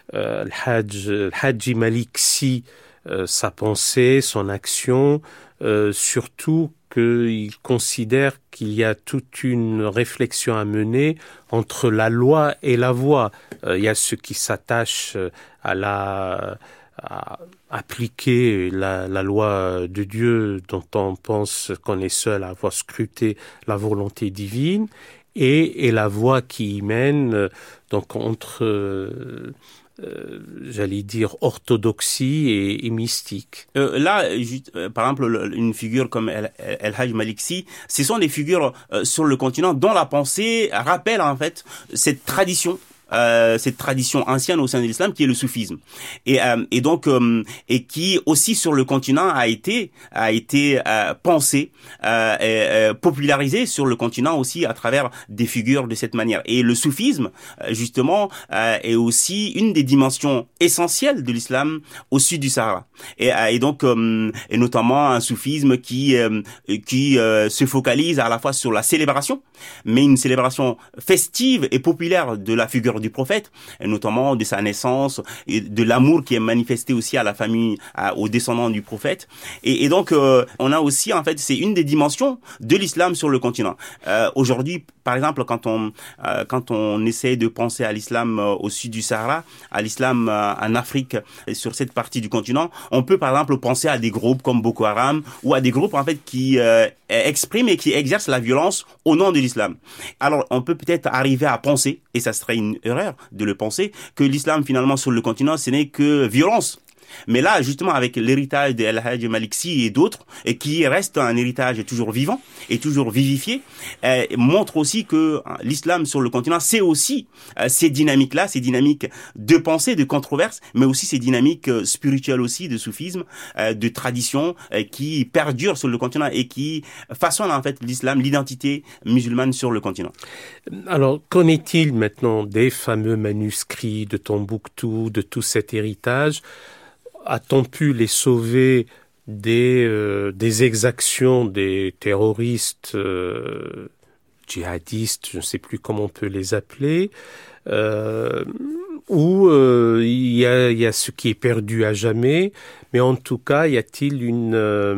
S2: Hadji Malick Sy, sa pensée, son action, surtout qu'il considère qu'il y a toute une réflexion à mener entre la loi et la voie. Il y a ceux qui s'attachent à appliquer la loi de Dieu dont on pense qu'on est seul à avoir scruté la volonté divine et la voie qui y mène donc entre j'allais dire orthodoxie et mystique.
S3: Là, par exemple, une figure comme El Hadj Malick Sy, ce sont des figures sur le continent dont la pensée rappelle en fait cette tradition cette tradition ancienne au sein de l'islam qui est le soufisme, et donc et qui aussi sur le continent a été pensé, popularisé sur le continent aussi à travers des figures de cette manière. Et le soufisme justement est aussi une des dimensions essentielles de l'islam au sud du Sahara, et donc et notamment un soufisme qui se focalise à la fois sur la célébration, mais une célébration festive et populaire de la figure du prophète, et notamment de sa naissance, et de l'amour qui est manifesté aussi à la famille, aux descendants du prophète. Et donc, on a aussi, en fait, c'est une des dimensions de l'islam sur le continent. Aujourd'hui, par exemple, quand on essaie de penser à l'islam au sud du Sahara, à l'islam en Afrique, sur cette partie du continent, on peut par exemple penser à des groupes comme Boko Haram, ou à des groupes en fait qui expriment et qui exercent la violence au nom de l'islam. Alors, on peut peut-être arriver à penser, et ça serait une erreur de le penser, que l'islam finalement sur le continent, ce n'est que violence. Mais là, justement, avec l'héritage de El Hadj Malick Sy et d'autres, et qui reste un héritage toujours vivant et toujours vivifié, montre aussi que l'islam sur le continent, c'est aussi ces dynamiques-là, ces dynamiques de pensée, de controverse, mais aussi ces dynamiques spirituelles aussi, de soufisme, de tradition, qui perdurent sur le continent et qui façonnent en fait l'islam, l'identité musulmane sur le continent.
S2: Alors, qu'en est-il maintenant des fameux manuscrits de Tombouctou, de tout cet héritage ? A-t-on pu les sauver des exactions des terroristes djihadistes, je ne sais plus comment on peut les appeler, ou il y a ce qui est perdu à jamais, mais en tout cas, y a-t-il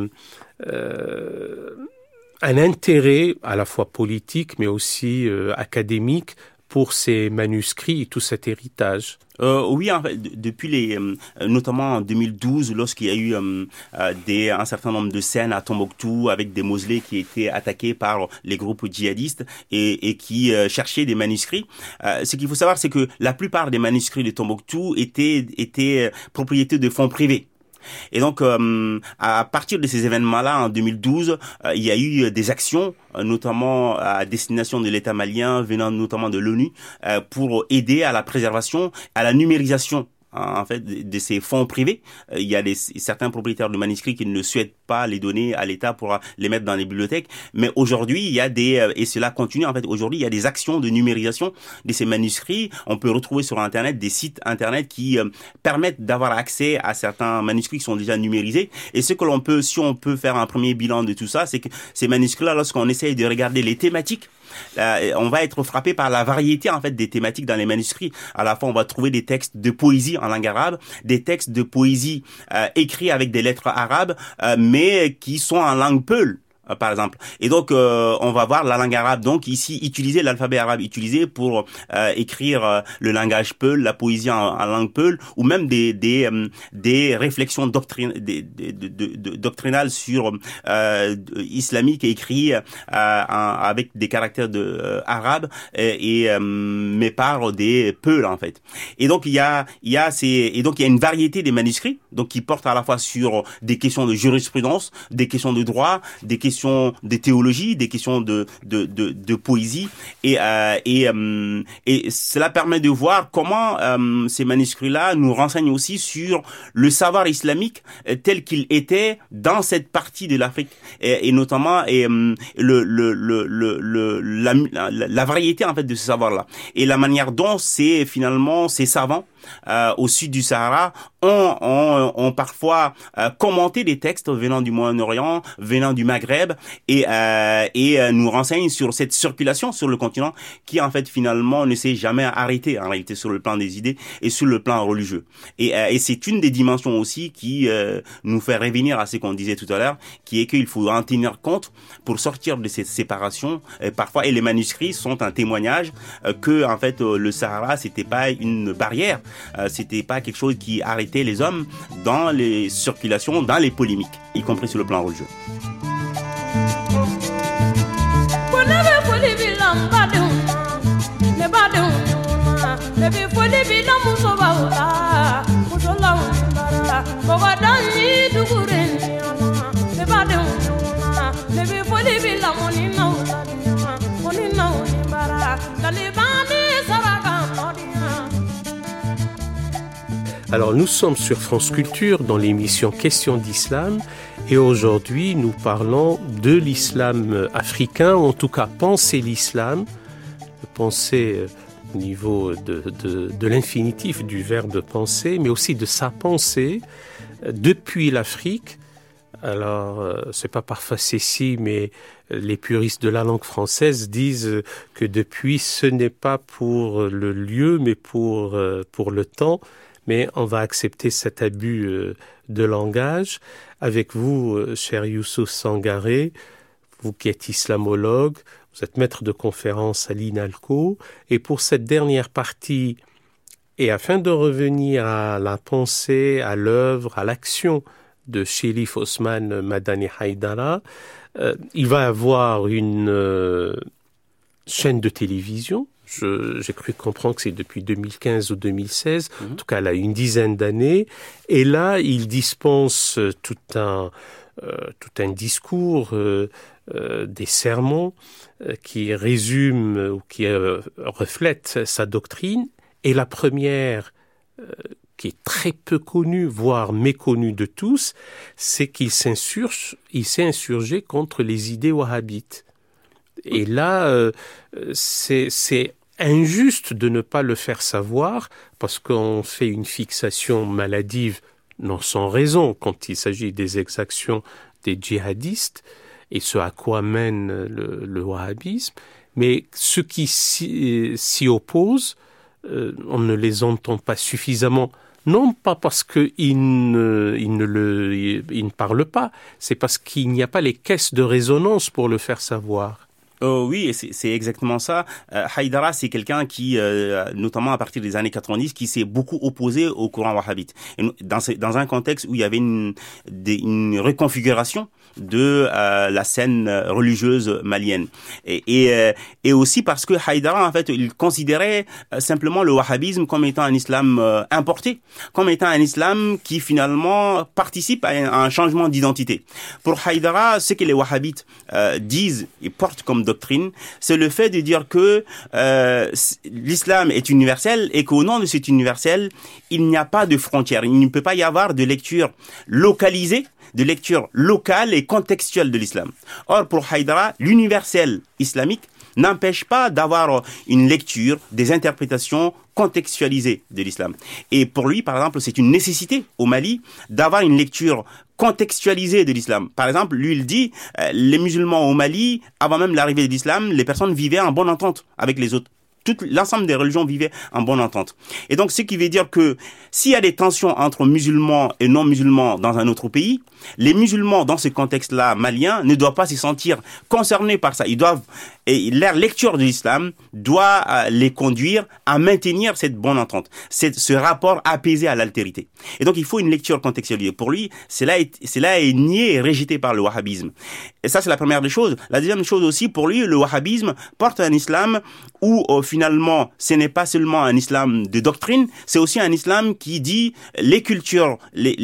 S2: un intérêt à la fois politique, mais aussi académique pour ces manuscrits et tout cet héritage?
S3: Oui, en fait, depuis notamment en 2012, lorsqu'il y a eu un certain nombre de scènes à Tombouctou avec des mausolées qui étaient attaqués par les groupes djihadistes et qui cherchaient des manuscrits. Ce qu'il faut savoir, c'est que la plupart des manuscrits de Tombouctou étaient propriété de fonds privés. Et donc, à partir de ces événements-là, en 2012, il y a eu des actions, notamment à destination de l'État malien, venant notamment de l'ONU, pour aider à la préservation, à la numérisation en fait de ces fonds privés. Il y a certains propriétaires de manuscrits qui ne souhaitent pas les donner à l'État pour les mettre dans les bibliothèques, mais aujourd'hui il y a et cela continue en fait, aujourd'hui il y a des actions de numérisation de ces manuscrits. On peut retrouver sur internet des sites internet qui permettent d'avoir accès à certains manuscrits qui sont déjà numérisés, et ce que l'on peut, si on peut faire un premier bilan de tout ça, c'est que ces manuscrits-là, lorsqu'on essaye de regarder les thématiques, on va être frappé par la variété en fait des thématiques dans les manuscrits. À la fois, on va trouver des textes de poésie en langue arabe, des textes de poésie écrits avec des lettres arabes, mais qui sont en langue peul, par exemple. Et donc, on va voir la langue arabe, donc ici, utiliser l'alphabet arabe utilisé pour écrire le langage peul, la poésie en langue peul, ou même des réflexions doctrinales sur islamique écrites avec des caractères arabes mais par des peuls en fait. Et donc il y a une variété des manuscrits, donc qui portent à la fois sur des questions de jurisprudence, des questions de droit, des questions de théologie, des questions de poésie, et cela permet de voir comment ces manuscrits-là nous renseignent aussi sur le savoir islamique tel qu'il était dans cette partie de l'Afrique, et notamment la variété en fait de ce savoir-là, et la manière dont ces savants au sud du Sahara ont parfois commenté des textes venant du Moyen-Orient, venant du Maghreb, et nous renseignent sur cette circulation sur le continent qui en fait finalement ne s'est jamais arrêtée en réalité sur le plan des idées et sur le plan religieux. Et c'est une des dimensions aussi qui nous fait revenir à ce qu'on disait tout à l'heure, qui est qu'il faut en tenir compte pour sortir de cette séparation parfois, et les manuscrits sont un témoignage que en fait le Sahara c'était pas une barrière, c'était pas quelque chose qui arrêtait les hommes dans les circulations, dans les polémiques, y compris sur le plan religieux.
S2: Alors nous sommes sur France Culture dans l'émission Questions d'Islam et aujourd'hui nous parlons de l'islam africain, ou en tout cas penser l'islam, penser au niveau de l'infinitif du verbe penser, mais aussi de sa pensée depuis l'Afrique. Alors, c'est pas par facétie, mais les puristes de la langue française disent que depuis, ce n'est pas pour le lieu, mais pour le temps. Mais on va accepter cet abus de langage. Avec vous, cher Youssouf Sangaré, vous qui êtes islamologue, vous êtes maître de conférence à l'INALCO. Et pour cette dernière partie, et afin de revenir à la pensée, à l'œuvre, à l'action de Chérif Ousmane Madani Haïdara, il va avoir une chaîne de télévision. J'ai cru comprendre que c'est depuis 2015 ou 2016, en tout cas là, une dizaine d'années. Et là, il dispense tout un discours, des sermons qui résument ou qui reflètent sa doctrine. Et la première, qui est très peu connue, voire méconnue de tous, c'est qu'il s'est insurgé contre les idées wahhabites. Et là, c'est injuste de ne pas le faire savoir, parce qu'on fait une fixation maladive, non sans raison, quand il s'agit des exactions des djihadistes, et ce à quoi mène le wahhabisme. Mais ceux qui s'y opposent, on ne les entend pas suffisamment, non pas parce qu'ils ne parlent pas, c'est parce qu'il n'y a pas les caisses de résonance pour le faire savoir.
S3: Oui, et c'est exactement ça. Haïdara, c'est quelqu'un qui, notamment à partir des années 90, qui s'est beaucoup opposé au courant wahhabite. Et dans un contexte où il y avait une reconfiguration de la scène religieuse malienne. Et aussi parce que Haïdara, en fait, il considérait simplement le wahhabisme comme étant un islam importé, comme étant un islam qui finalement participe à un changement d'identité. Pour Haïdara, ce que les wahhabites disent et portent comme doctrine, c'est le fait de dire que l'islam est universel et qu'au nom de cet universel, il n'y a pas de frontières. Il ne peut pas y avoir de lecture localisée, de lecture locale et contextuelle de l'islam. Or, pour Haïdara, l'universel islamique n'empêche pas d'avoir une lecture, des interprétations contextualisées de l'islam. Et pour lui, par exemple, c'est une nécessité au Mali d'avoir une lecture contextualisée de l'islam. Par exemple, lui, il dit, les musulmans au Mali, avant même l'arrivée de l'islam, les personnes vivaient en bonne entente avec les autres. L'ensemble des religions vivaient en bonne entente. Et donc, ce qui veut dire que s'il y a des tensions entre musulmans et non-musulmans dans un autre pays, les musulmans, dans ce contexte-là malien, ne doivent pas se sentir concernés par ça. Et leur lecture de l'islam doit les conduire à maintenir cette bonne entente, ce rapport apaisé à l'altérité. Et donc, il faut une lecture contextualisée. Pour lui, cela est nié et rejeté par le wahhabisme. Et ça, c'est la première des choses. La deuxième chose aussi, pour lui, le wahhabisme porte un islam où, finalement, ce n'est pas seulement un islam de doctrine, c'est aussi un islam qui dit les cultures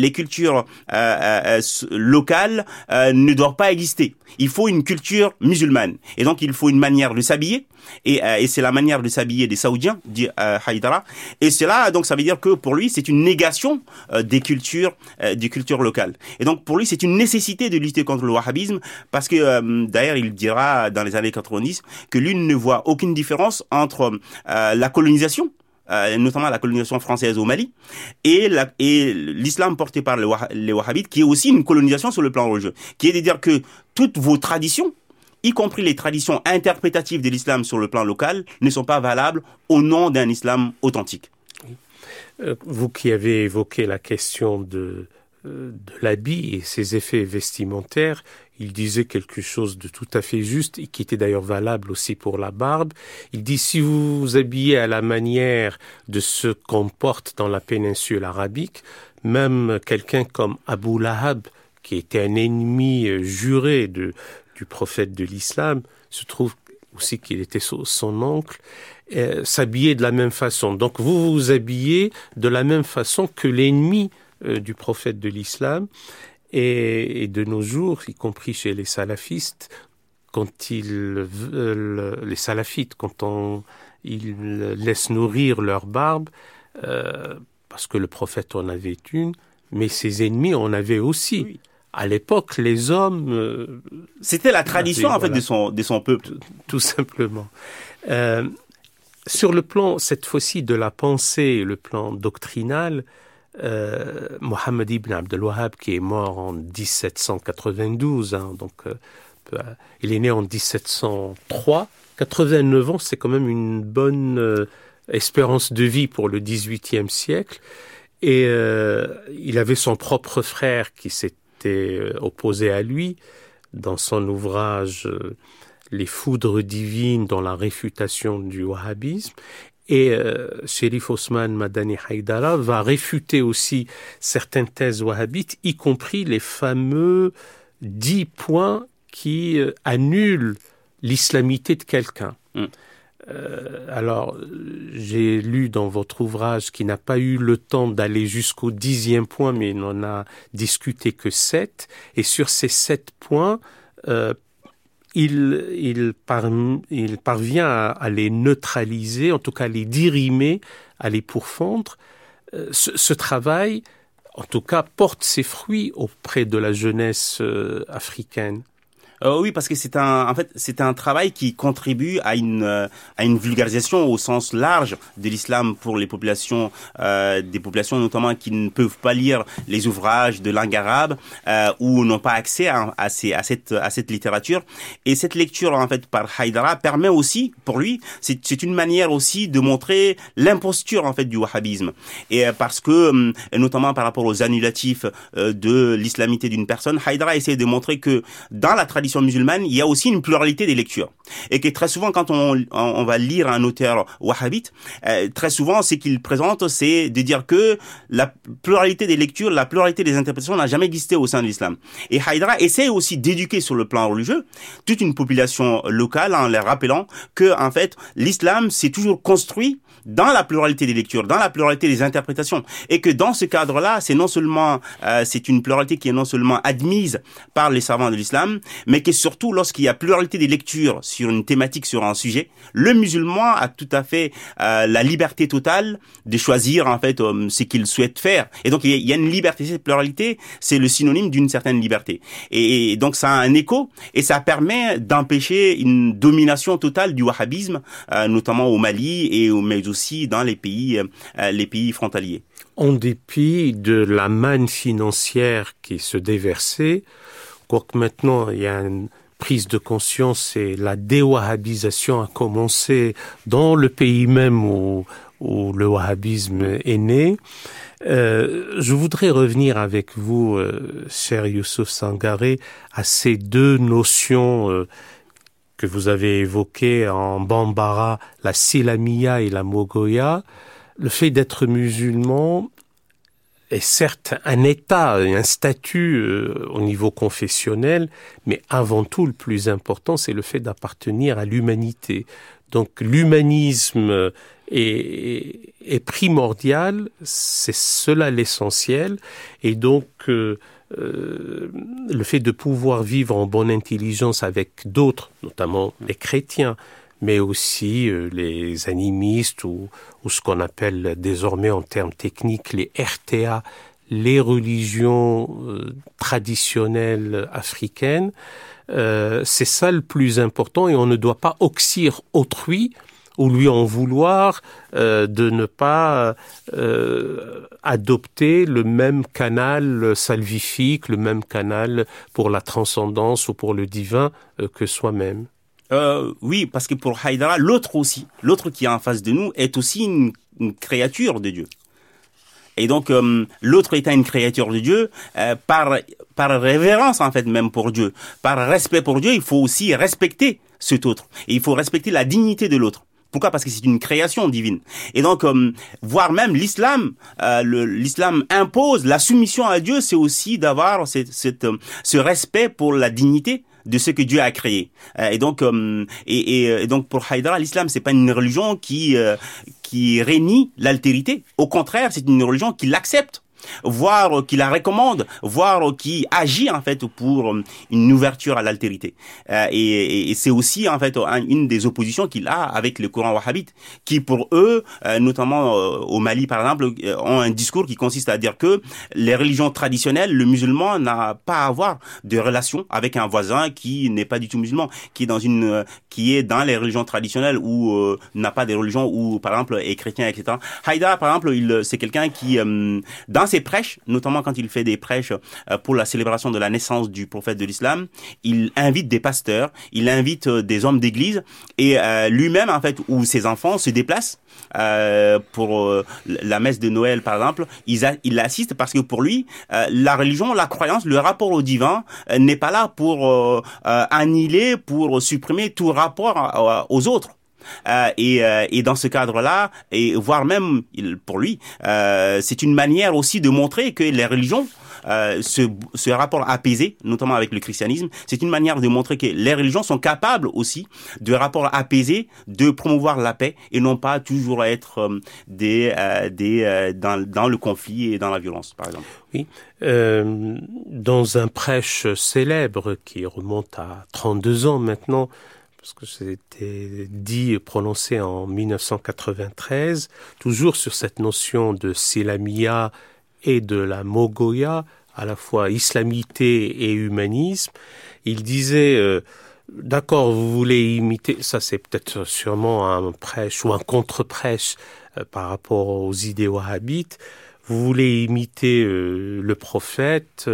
S3: locales ne doivent pas exister. Il faut une culture musulmane. Et donc, il faut une manière de s'habiller. Et c'est la manière de s'habiller des Saoudiens, dit Haïdara. Et cela, donc, ça veut dire que pour lui, c'est une négation des cultures locales. Et donc, pour lui, c'est une nécessité de lutter contre le wahhabisme, parce que, d'ailleurs, il dira dans les années 90 que lui ne voit aucune différence entre la colonisation, notamment la colonisation française au Mali, et l'islam porté par les wahhabites, qui est aussi une colonisation sur le plan religieux, qui est de dire que toutes vos traditions, y compris les traditions interprétatives de l'islam sur le plan local, ne sont pas valables au nom d'un islam authentique.
S2: Vous qui avez évoqué la question de l'habit et ses effets vestimentaires, il disait quelque chose de tout à fait juste et qui était d'ailleurs valable aussi pour la barbe. Il dit, si vous vous habillez à la manière de ce qu'on porte dans la péninsule arabique, même quelqu'un comme Abu Lahab, qui était un ennemi juré du prophète de l'islam, se trouve aussi qu'il était son oncle, s'habillait de la même façon. Donc vous vous habillez de la même façon que l'ennemi du prophète de l'islam. Et de nos jours, y compris chez les salafistes, quand ils laissent nourrir leur barbe, parce que le prophète en avait une, mais ses ennemis en avaient aussi.
S3: Oui.
S2: À l'époque, les hommes...
S3: C'était la tradition, en fait,
S2: voilà.
S3: de son peuple.
S2: Tout simplement. Sur le plan, cette fois-ci, de la pensée, le plan doctrinal, Mohammed ibn Abdel Wahhab, qui est mort en 1792, il est né en 1703, 89 ans, c'est quand même une bonne espérance de vie pour le XVIIIe siècle. Et il avait son propre frère qui s'était opposé à lui dans son ouvrage Les foudres divines dans la réfutation du wahhabisme. Et Chérif Osman Madani Haïdara va réfuter aussi certaines thèses wahhabites, y compris les fameux 10 points qui annulent l'islamité de quelqu'un. Alors, j'ai lu dans votre ouvrage qui n'a pas eu le temps d'aller jusqu'au 10e point, mais il n'en a discuté que 7. Et sur ces 7 points, il parvient à les neutraliser, en tout cas à les dirimer, à les pourfendre. Ce travail, en tout cas, porte ses fruits auprès de la jeunesse africaine.
S3: Oui, parce que c'est un travail qui contribue à une vulgarisation au sens large de l'islam pour les populations, des populations notamment qui ne peuvent pas lire les ouvrages de langue arabe ou n'ont pas accès à cette littérature. Et cette lecture en fait par Haïdara permet aussi, pour lui, c'est une manière aussi de montrer l'imposture en fait du wahhabisme. Et parce que notamment par rapport aux annulatifs de l'islamité d'une personne, Haïdara essaie de montrer que dans la tradition musulmane, il y a aussi une pluralité des lectures. Et que très souvent, quand on va lire un auteur wahhabite, très souvent, ce qu'il présente, c'est de dire que la pluralité des lectures, la pluralité des interprétations n'a jamais existé au sein de l'islam. Et Haïdara essaie aussi d'éduquer sur le plan religieux toute une population locale en leur rappelant que, en fait, l'islam s'est toujours construit dans la pluralité des lectures, dans la pluralité des interprétations, et que dans ce cadre-là, c'est une pluralité qui est non seulement admise par les savants de l'islam, mais que surtout, lorsqu'il y a pluralité des lectures sur une thématique, sur un sujet, le musulman a tout à fait la liberté totale de choisir en fait ce qu'il souhaite faire. Et donc, il y a une liberté. Cette pluralité, c'est le synonyme d'une certaine liberté. Et donc, ça a un écho, et ça permet d'empêcher une domination totale du wahhabisme, notamment au Mali mais aussi dans les pays frontaliers.
S2: En dépit de la manne financière qui se déversait, quoique maintenant il y a une prise de conscience et la déwahhabisation a commencé dans le pays même où le wahhabisme est né. Je voudrais revenir avec vous, cher Youssouf Sangaré, à ces deux notions que vous avez évoquées en Bambara, la Silamiya et la Mogoya. Le fait d'être musulman est certes un état, un statut au niveau confessionnel, mais avant tout, le plus important, c'est le fait d'appartenir à l'humanité. Donc l'humanisme est primordial, c'est cela l'essentiel, et donc le fait de pouvoir vivre en bonne intelligence avec d'autres, notamment les chrétiens, mais aussi les animistes ou ce qu'on appelle désormais en termes techniques les RTA, les religions traditionnelles africaines. C'est ça le plus important, et on ne doit pas oxyre autrui ou lui en vouloir de ne pas adopter le même canal salvifique, le même canal pour la transcendance ou pour le divin que soi-même.
S3: Oui, parce que pour Haïdara, l'autre qui est en face de nous est aussi une créature de Dieu. Et donc, l'autre étant une créature de Dieu, par révérence en fait même pour Dieu, par respect pour Dieu, il faut aussi respecter cet autre. Et il faut respecter la dignité de l'autre. Pourquoi ? Parce que c'est une création divine. Et donc, voire même l'islam impose la soumission à Dieu, c'est aussi d'avoir ce respect pour la dignité de ce que Dieu a créé. Et donc pour Haïdara, l'islam c'est pas une religion qui rénie l'altérité. Au contraire, c'est une religion qui l'accepte. voire qui la recommande, voire qui agit en fait pour une ouverture à l'altérité. Et c'est aussi en fait une des oppositions qu'il a avec le courant wahhabite, qui pour eux, notamment au Mali par exemple, ont un discours qui consiste à dire que les religions traditionnelles, le musulman n'a pas à avoir de relation avec un voisin qui n'est pas du tout musulman, qui est dans les religions traditionnelles ou n'a pas des religions ou par exemple est chrétien, etc. Haïdara par exemple, c'est quelqu'un qui dans ses prêches, notamment quand il fait des prêches pour la célébration de la naissance du prophète de l'islam, il invite des pasteurs, il invite des hommes d'église et lui-même en fait ou ses enfants se déplacent pour la messe de Noël par exemple, il assiste parce que pour lui la religion, la croyance, le rapport au divin n'est pas là pour annihiler, pour supprimer tout rapport aux autres. Et dans ce cadre-là, et voire même pour lui, c'est une manière aussi de montrer que les religions, ce rapport apaisé, notamment avec le christianisme, c'est une manière de montrer que les religions sont capables aussi de rapports apaisés, de promouvoir la paix et non pas toujours être dans le conflit et dans la violence, par exemple.
S2: Oui. Dans un prêche célèbre qui remonte à 32 ans maintenant, parce que c'était prononcé en 1993, toujours sur cette notion de Selamia et de la Mogoya, à la fois islamité et humanisme. Il disait, d'accord, vous voulez imiter, ça c'est peut-être sûrement un prêche ou un contre-prêche par rapport aux idées wahhabites, vous voulez imiter le prophète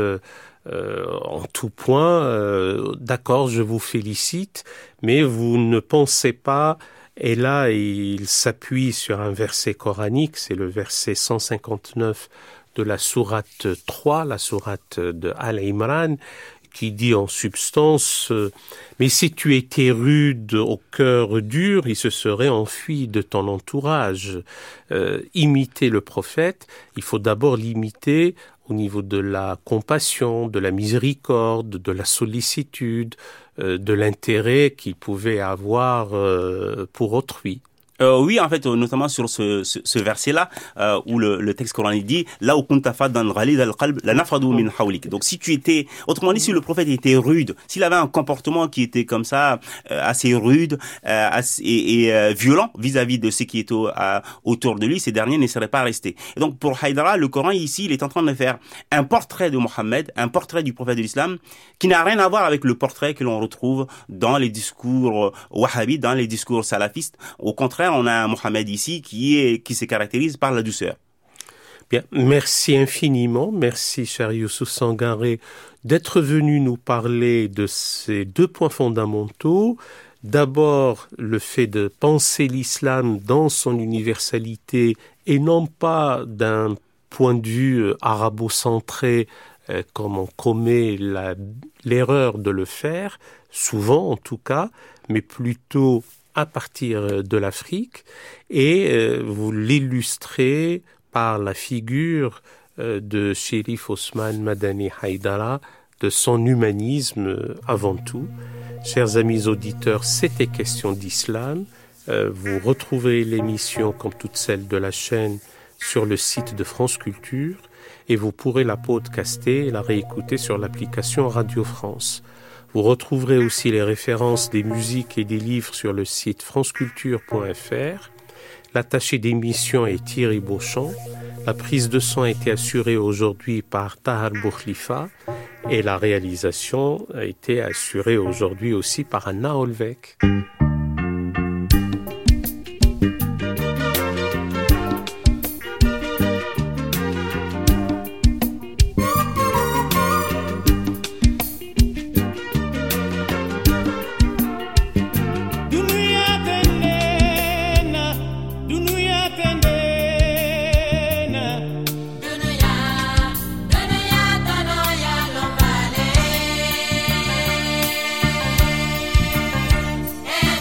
S2: en tout point, d'accord, je vous félicite, mais vous ne pensez pas, et là il s'appuie sur un verset coranique, c'est le verset 159 de la sourate 3, la sourate de Al-Imran, qui dit en substance mais si tu étais rude au cœur dur, il se serait enfui de ton entourage. Imiter le prophète, il faut d'abord l'imiter au niveau de la compassion, de la miséricorde, de la sollicitude, de l'intérêt qu'il pouvait avoir pour autrui.
S3: Oui, en fait, notamment sur ce verset-là, où le texte coranique dit « Là où kuntafadan ghalid al-qalb, la nafadu min hawlik ». Donc, si tu étais, autrement dit, si le prophète était rude, s'il avait un comportement qui était comme ça, assez rude et violent vis-à-vis de ce qui est autour de lui, ces derniers ne seraient pas restés. Et donc, pour Haïdara, le Coran ici, il est en train de faire un portrait de Mohammed, un portrait du prophète de l'islam, qui n'a rien à voir avec le portrait que l'on retrouve dans les discours wahhabites, dans les discours salafistes. Au contraire, on a un Mohammed ici qui se caractérise par la douceur.
S2: Bien, merci infiniment, merci cher Youssouf Sangaré d'être venu nous parler de ces deux points fondamentaux. D'abord, le fait de penser l'islam dans son universalité et non pas d'un point de vue arabo-centré comme on commet l'erreur de le faire, souvent en tout cas, mais plutôt à partir de l'Afrique, et vous l'illustrez par la figure de Chérif Ousmane Madani Haïdara, de son humanisme avant tout. Chers amis auditeurs, c'était question d'islam. Vous retrouverez l'émission, comme toutes celles de la chaîne, sur le site de France Culture, et vous pourrez la podcaster et la réécouter sur l'application Radio France. Vous retrouverez aussi les références des musiques et des livres sur le site franceculture.fr. L'attaché d'émission est Thierry Beauchamp. La prise de son a été assurée aujourd'hui par Tahar Boukhlifa et la réalisation a été assurée aujourd'hui aussi par Anna Olvek.
S1: Hey!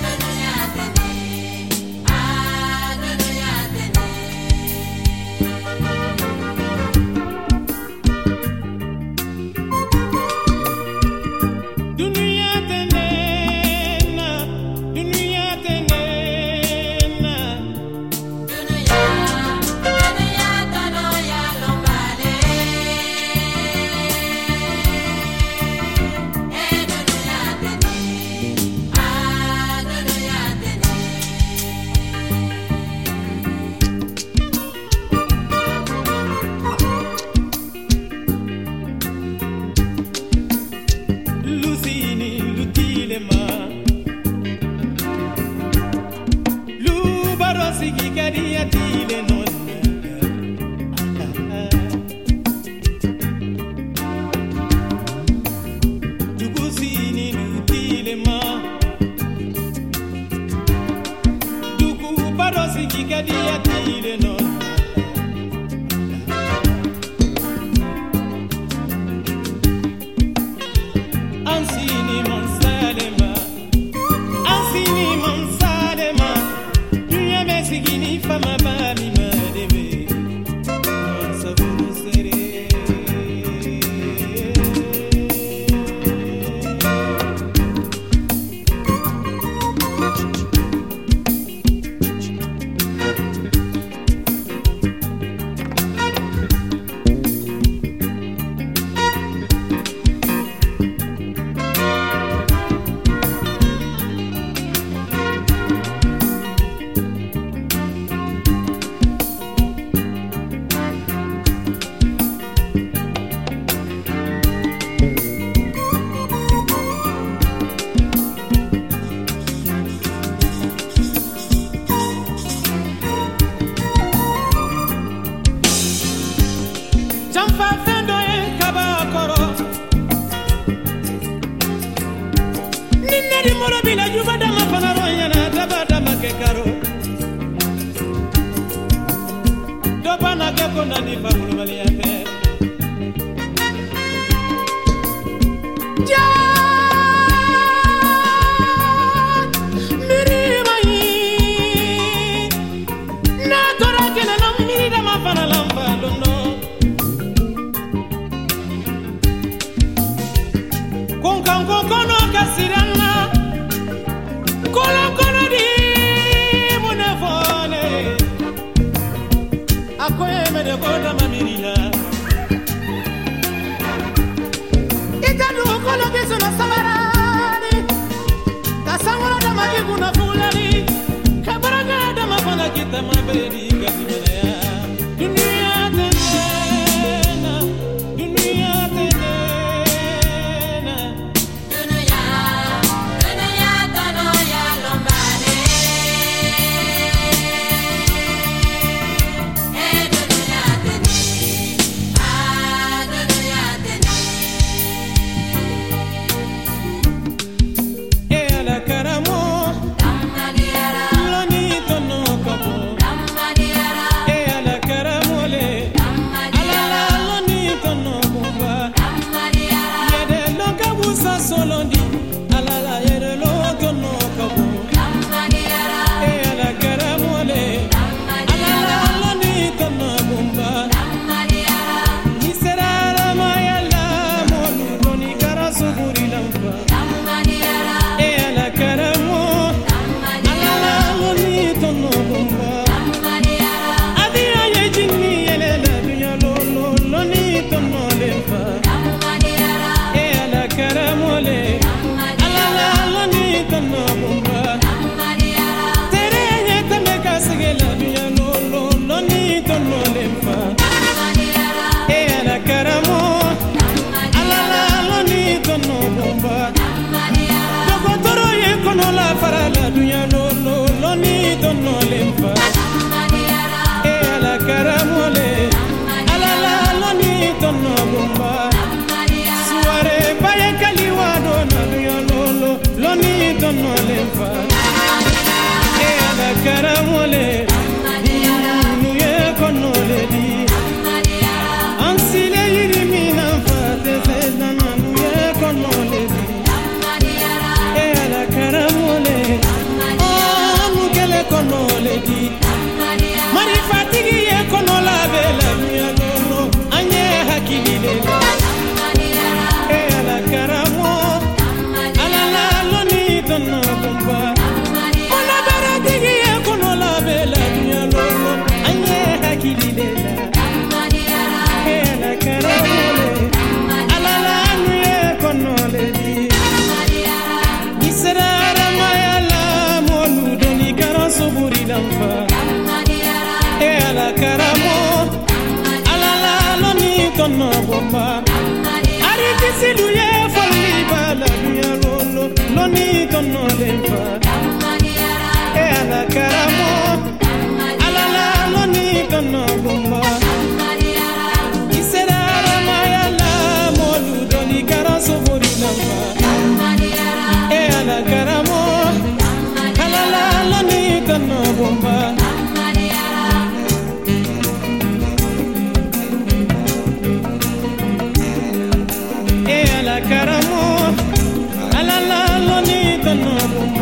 S1: Karamo, alala, lo ni tono.